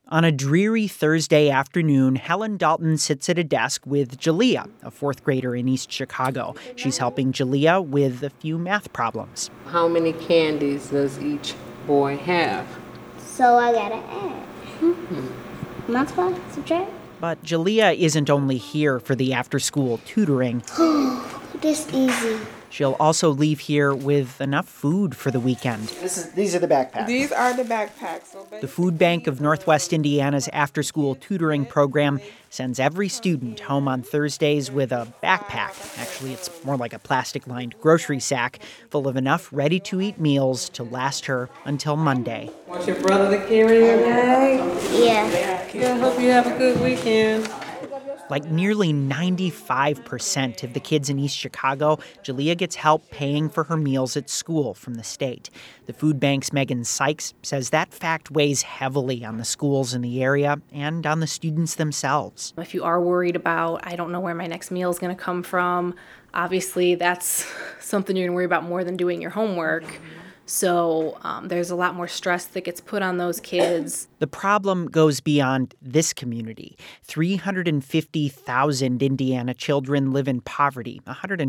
On a dreary Thursday afternoon, Helen Dalton sits at a desk with Jalea, a fourth grader in East Chicago. She's helping Jalea with a few math problems. How many candies does each boy have? So I gotta add. Multiply, subtract. But Jalea isn't only here for the after-school tutoring. This easy. She'll also leave here with enough food for the weekend. These are the backpacks. These are the backpacks. The Food Bank of Northwest Indiana's after-school tutoring program sends every student home on Thursdays with a backpack. Actually, it's more like a plastic-lined grocery sack full of enough ready-to-eat meals to last her until Monday. Want your brother to carry your bag? Yeah. I hope you have a good weekend. Like nearly 95% of the kids in East Chicago, Jalea gets help paying for her meals at school from the state. The food bank's Megan Sykes says that fact weighs heavily on the schools in the area and on the students themselves. If you are worried about, I don't know where my next meal is going to come from, obviously that's something you're going to worry about more than doing your homework. So there's a lot more stress that gets put on those kids. The problem goes beyond this community. 350,000 Indiana children live in poverty,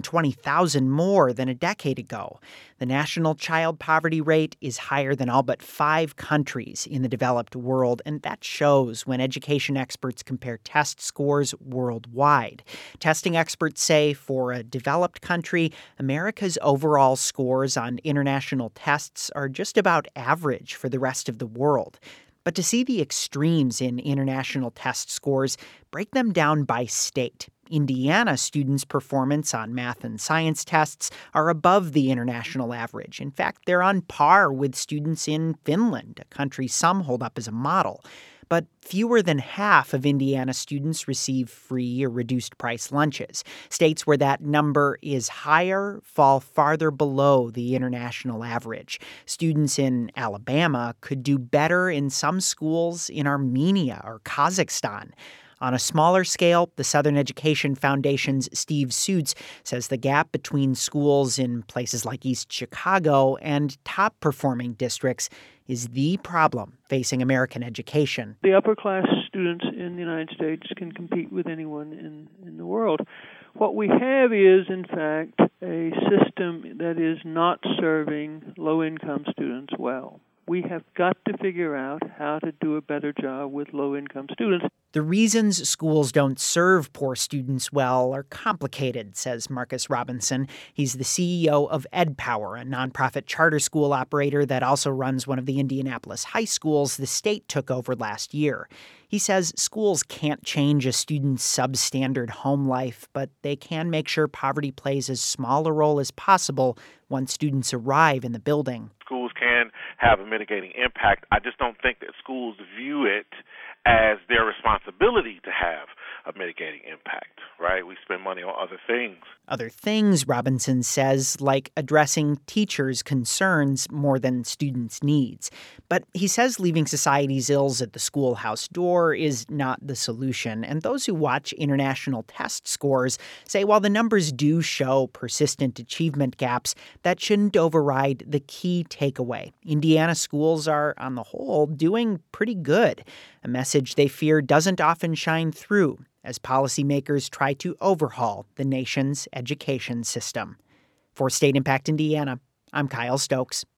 120,000 more than a decade ago. The national child poverty rate is higher than all but 5 countries in the developed world, and that shows when education experts compare test scores worldwide. Testing experts say for a developed country, America's overall scores on international tests are just about average for the rest of the world. But to see the extremes in international test scores, break them down by state. Indiana students' performance on math and science tests are above the international average. In fact, they're on par with students in Finland, a country some hold up as a model. But fewer than half of Indiana students receive free or reduced price lunches. States where that number is higher fall farther below the international average. Students in Alabama could do better in some schools in Armenia or Kazakhstan. On a smaller scale, the Southern Education Foundation's Steve Suits says the gap between schools in places like East Chicago and top-performing districts is the problem facing American education. The upper-class students in the United States can compete with anyone in the world. What we have is, in fact, a system that is not serving low-income students well. We have got to figure out how to do a better job with low-income students. The reasons schools don't serve poor students well are complicated, says Marcus Robinson. He's the CEO of EdPower, a nonprofit charter school operator that also runs one of the Indianapolis high schools the state took over last year. He says schools can't change a student's substandard home life, but they can make sure poverty plays as small a role as possible once students arrive in the building. Schools can have a mitigating impact. I just don't think that schools view it as their responsibility to have a mitigating impact, right? We spend money on other things. Other things, Robinson says, like addressing teachers' concerns more than students' needs. But he says leaving society's ills at the schoolhouse door is not the solution. And those who watch international test scores say while the numbers do show persistent achievement gaps, that shouldn't override the key takeaway. Indiana schools are, on the whole, doing pretty good, a message they fear doesn't often shine through as policymakers try to overhaul the nation's education system. For State Impact Indiana, I'm Kyle Stokes.